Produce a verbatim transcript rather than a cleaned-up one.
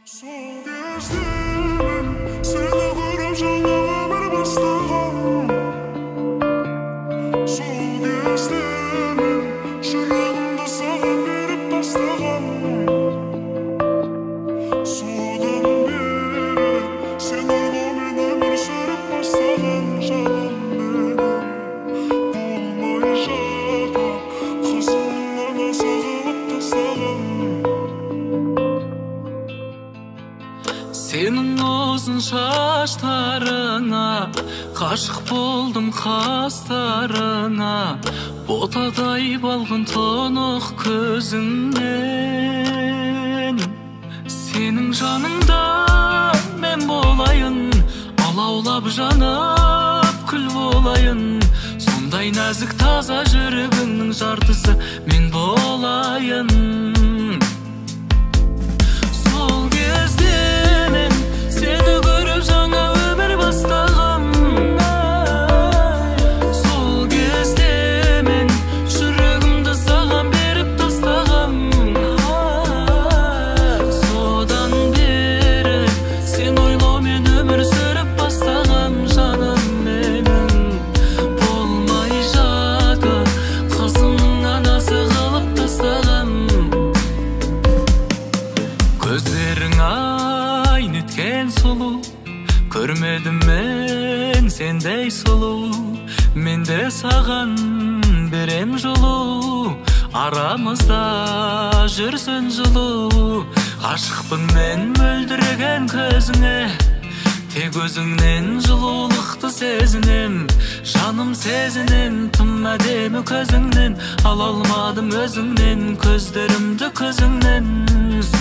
Сол кезде мен сені көріп жаңа өмір бастағам. Сол кезде мен жүрегімді саған беріп тастағам. Содан бері сен ойлаумен өмір сүріп бастаған жаным менің. Болмай жатып қызыңнан аса қылып тастағам. Сенің ұзын шаштарыңа ғашық болдым, қастарыңа ботадай балғын тұнық көзіңнен. Сенің жаныңда мен болайын, алаулап жанып күл болайын. Сондай нәзік таза жүрегіңнің жартысы мен болайын. Сол кезде мен сені көріп жаңа өмір бастағам. Сол кезде мен жүрегімді саған беріп тастағам. Содан бері сен ойлаумен өмір сүріп бастағам жаным менің. Болмай жатып қызымның анасы қылып тастағам. Көздерің ай неткен сұлу, көрмедім мен сендей сұлу. Мен де саған берем жылу, арамызда жүрсін жылу. Ғашықпын мен мөлдіреген көзіңе, тек өзіңнен жылулықты сезінем. Жаным сезінем тым әдемі көзіңнен, ала алмадым өзіңнен көздерімді көзіңнен.